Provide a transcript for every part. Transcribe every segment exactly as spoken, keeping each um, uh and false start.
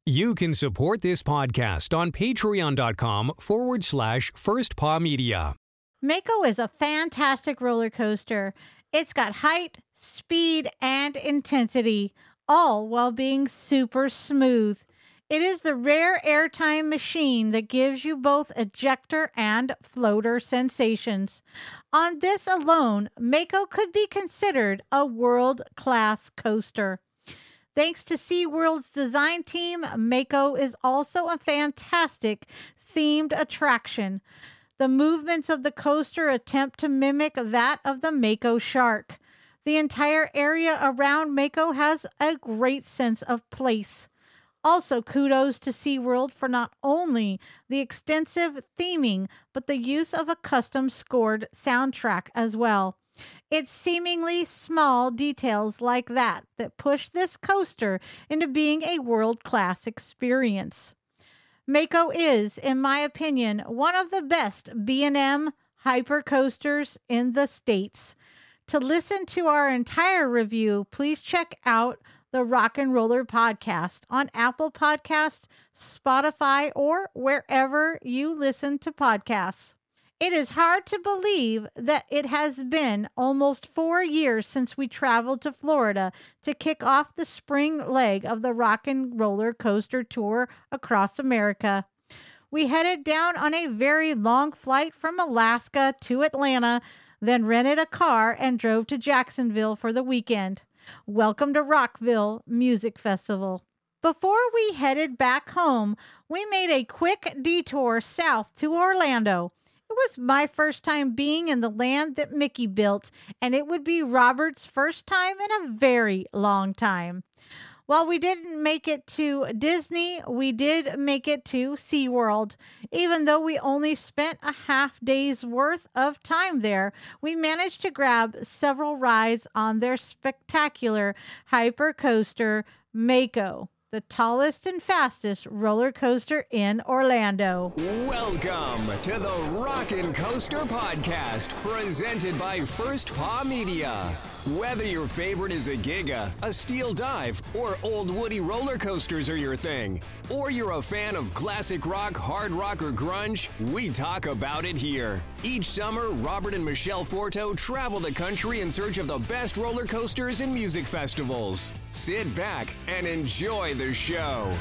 You can support this podcast on patreon.com forward slash First Paw Media. Mako is a fantastic roller coaster. It's got height, speed, and intensity, all while being super smooth. It is the rare airtime machine that gives you both ejector and floater sensations. On this alone, Mako could be considered a world-class coaster. Thanks to SeaWorld's design team, Mako is also a fantastic themed attraction. The movements of the coaster attempt to mimic that of the Mako shark. The entire area around Mako has a great sense of place. Also, kudos to SeaWorld for not only the extensive theming, but the use of a custom scored soundtrack as well. It's seemingly small details like that that push this coaster into being a world-class experience. Mako is, in my opinion, one of the best B and M hypercoasters in the States. To listen to our entire review, please check out the Rock and Roller Podcast on Apple Podcasts, Spotify, or wherever you listen to podcasts. It is hard to believe that it has been almost four years since we traveled to Florida to kick off the spring leg of the Rock and Roller Coaster Tour across America. We headed down on a very long flight from Alaska to Atlanta, then rented a car and drove to Jacksonville for the weekend. Welcome to Rockville Music Festival. Before we headed back home, we made a quick detour south to Orlando. It was my first time being in the land that Mickey built, and it would be Robert's first time in a very long time. While we didn't make it to Disney, we did make it to SeaWorld. Even though we only spent a half day's worth of time there, we managed to grab several rides on their spectacular hyper coaster, Mako, the tallest and fastest roller coaster in Orlando. Welcome to the Rockin' Coaster Podcast, presented by First Paw Media. Whether your favorite is a Giga, a Steel Dive, or old Woody roller coasters are your thing, or you're a fan of classic rock, hard rock, or grunge, we talk about it here. Each summer, Robert and Michelle Forto travel the country in search of the best roller coasters and music festivals. Sit back and enjoy the show.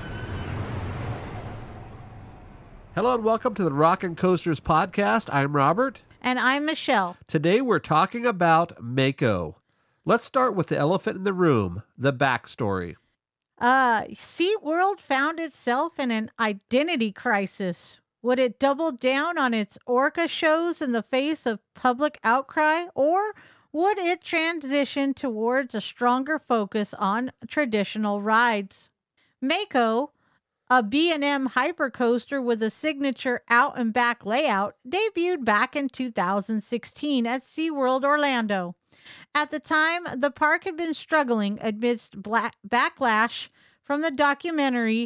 Hello and welcome to the Rockin' Coasters Podcast. I'm Robert. And I'm Michelle. Today we're talking about Mako. Let's start with the elephant in the room, the backstory. Uh, SeaWorld found itself in an identity crisis. Would it double down on its orca shows in the face of public outcry, or would it transition towards a stronger focus on traditional rides? Mako, a B and M hypercoaster with a signature out and back layout, debuted back in two thousand sixteen at SeaWorld Orlando. At the time, the park had been struggling amidst black backlash from the documentary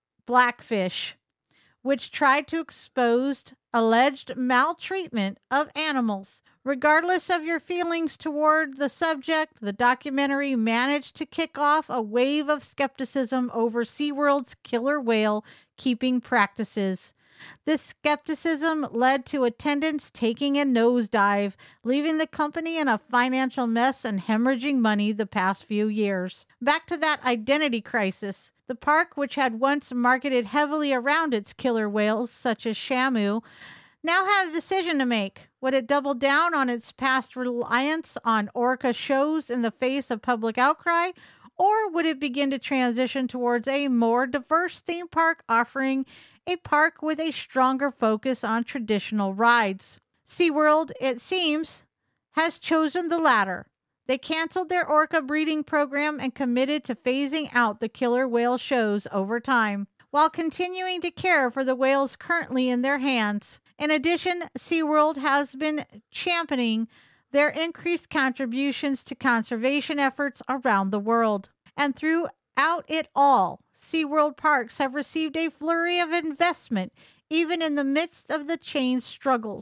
Blackfish, which tried to expose alleged maltreatment of animals. Regardless of your feelings toward the subject, the documentary managed to kick off a wave of skepticism over SeaWorld's killer whale keeping practices. This skepticism led to attendance taking a nosedive, leaving the company in a financial mess and hemorrhaging money the past few years. Back to that identity crisis. The park, which had once marketed heavily around its killer whales, such as Shamu, now had a decision to make. Would it double down on its past reliance on orca shows in the face of public outcry, or would it begin to transition towards a more diverse theme park offering a park with a stronger focus on traditional rides? SeaWorld, it seems, has chosen the latter. They canceled their orca breeding program and committed to phasing out the killer whale shows over time, while continuing to care for the whales currently in their hands. In addition, SeaWorld has been championing their increased contributions to conservation efforts around the world. And throughout it all, SeaWorld parks have received a flurry of investment, even in the midst of the chain's struggles.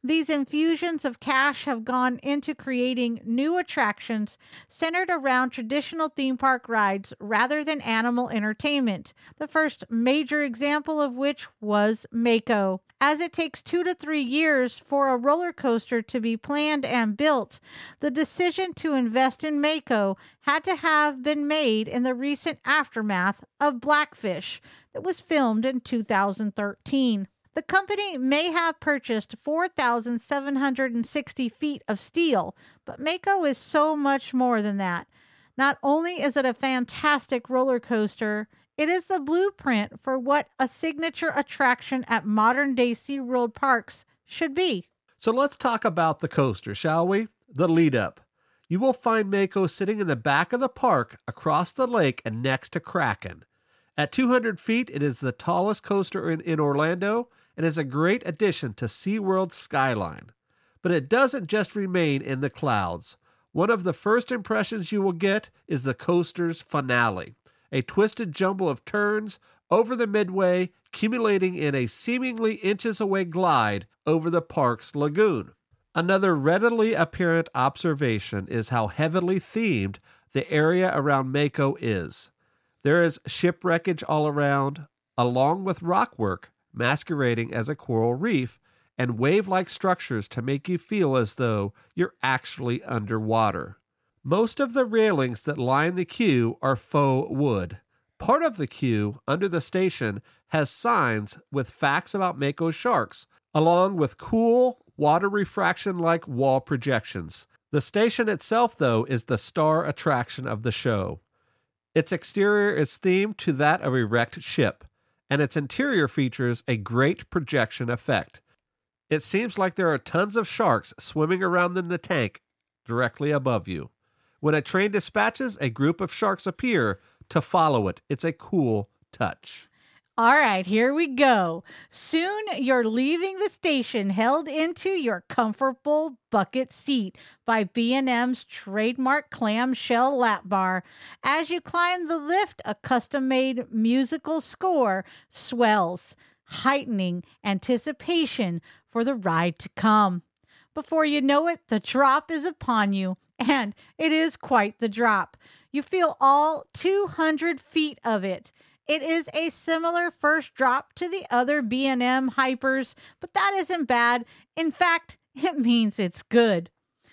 These infusions of cash have gone into creating new attractions centered around traditional theme park rides rather than animal entertainment, the first major example of which was Mako. As it takes two to three years for a roller coaster to be planned and built, the decision to invest in Mako had to have been made in the recent aftermath of Blackfish that was filmed in two thousand thirteen. The company may have purchased four thousand seven hundred sixty feet of steel, but Mako is so much more than that. Not only is it a fantastic roller coaster, it is the blueprint for what a signature attraction at modern-day SeaWorld parks should be. So let's talk about the coaster, shall we? The lead up. You will find Mako sitting in the back of the park across the lake and next to Kraken. At two hundred feet, it is the tallest coaster in, in Orlando and is a great addition to SeaWorld's skyline. But it doesn't just remain in the clouds. One of the first impressions you will get is the coaster's finale, a twisted jumble of turns over the midway, accumulating in a seemingly inches away glide over the park's lagoon. Another readily apparent observation is how heavily themed the area around Mako is. There is shipwreckage all around, along with rockwork masquerading as a coral reef and wave-like structures to make you feel as though you're actually underwater. Most of the railings that line the queue are faux wood. Part of the queue under the station has signs with facts about Mako sharks, along with cool water refraction-like wall projections. The station itself, though, is the star attraction of the show. Its exterior is themed to that of a wrecked ship, and its interior features a great projection effect. It seems like there are tons of sharks swimming around in the tank directly above you. When a train dispatches, a group of sharks appear to follow it. It's a cool touch. All right, here we go. Soon you're leaving the station held into your comfortable bucket seat by B and M's trademark clamshell lap bar. As you climb the lift, a custom-made musical score swells, heightening anticipation for the ride to come. Before you know it, the drop is upon you, and it is quite the drop. You feel all two hundred feet of it. It is a similar first drop to the other B and M hypers, but that isn't bad. In fact, it means it's good.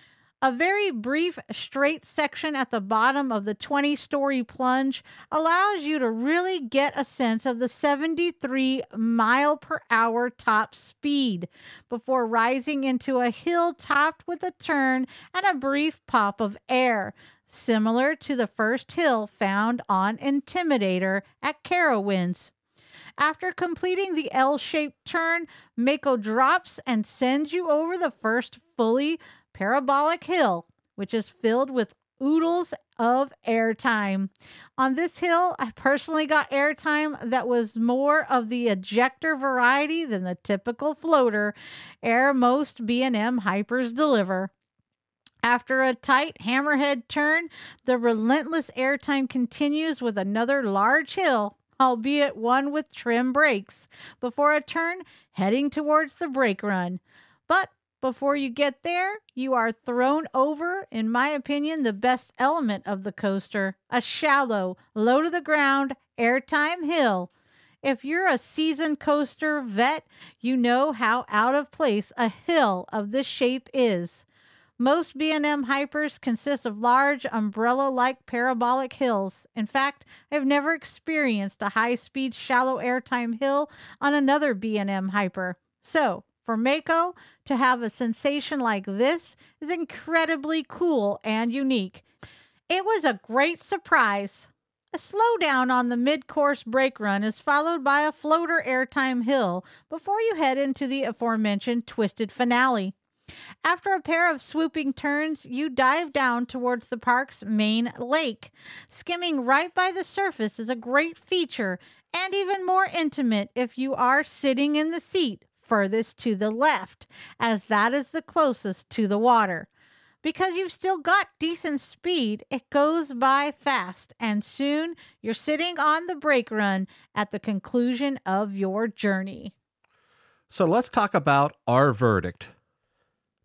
A very brief straight section at the bottom of the twenty-story plunge allows you to really get a sense of the seventy-three mile per hour top speed before rising into a hill topped with a turn and a brief pop of air, similar to the first hill found on Intimidator at Carowinds. After completing the L-shaped turn, Mako drops and sends you over the first fully parabolic hill, which is filled with oodles of airtime. On this hill, I personally got airtime that was more of the ejector variety than the typical floater air most B and M hypers deliver. After a tight hammerhead turn, the relentless airtime continues with another large hill, albeit one with trim brakes, before a turn heading towards the brake run. But before you get there, you are thrown over, in my opinion, the best element of the coaster, a shallow, low-to-the-ground, airtime hill. If you're a seasoned coaster vet, you know how out of place a hill of this shape is. Most B and M hypers consist of large, umbrella-like parabolic hills. In fact, I've never experienced a high-speed, shallow airtime hill on another B and M hyper. So, for Mako to have a sensation like this is incredibly cool and unique. It was a great surprise. A slowdown on the mid-course brake run is followed by a floater airtime hill before you head into the aforementioned twisted finale. After a pair of swooping turns, you dive down towards the park's main lake. Skimming right by the surface is a great feature, and even more intimate if you are sitting in the seat furthest to the left, as that is the closest to the water. Because you've still got decent speed, it goes by fast, and soon you're sitting on the brake run at the conclusion of your journey. So let's talk about our verdict.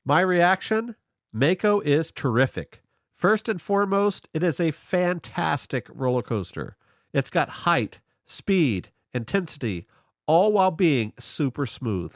My reaction? Mako is terrific. First and foremost, it is a fantastic roller coaster. It's got height, speed, intensity, all while being super smooth.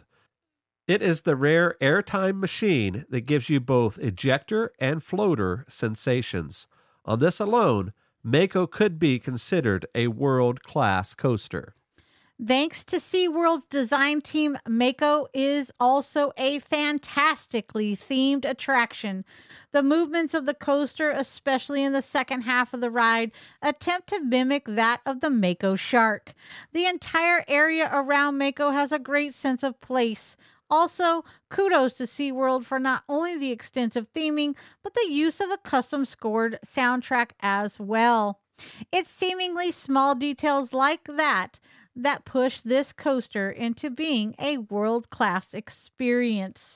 It is the rare airtime machine that gives you both ejector and floater sensations. On this alone, Mako could be considered a world-class coaster. Thanks to SeaWorld's design team, Mako is also a fantastically themed attraction. The movements of the coaster, especially in the second half of the ride, attempt to mimic that of the Mako shark. The entire area around Mako has a great sense of place. Also, kudos to SeaWorld for not only the extensive theming, but the use of a custom-scored soundtrack as well. It's seemingly small details like that that push this coaster into being a world-class experience.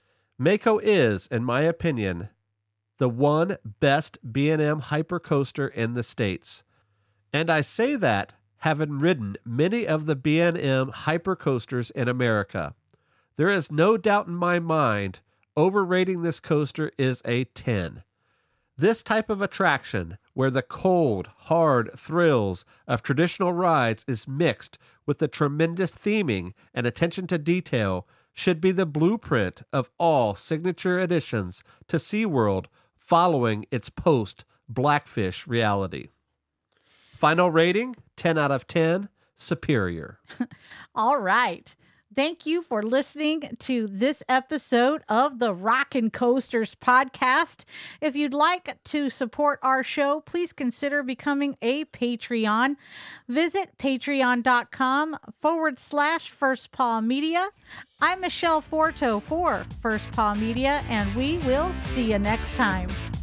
Mako is, in my opinion, the one best B and M hypercoaster in the States. And I say that having ridden many of the B and M hypercoasters in America. There is no doubt in my mind, overrating this coaster is a ten. This type of attraction, where the cold, hard thrills of traditional rides is mixed with the tremendous theming and attention to detail, should be the blueprint of all signature additions to SeaWorld following its post-Blackfish reality. Final rating, ten out of ten, superior. All right. Thank you for listening to this episode of the Rockin' Coasters podcast. If you'd like to support our show, please consider becoming a Patreon. Visit patreon.com forward slash First Paw Media. I'm Michelle Forto for First Paw Media, and we will see you next time.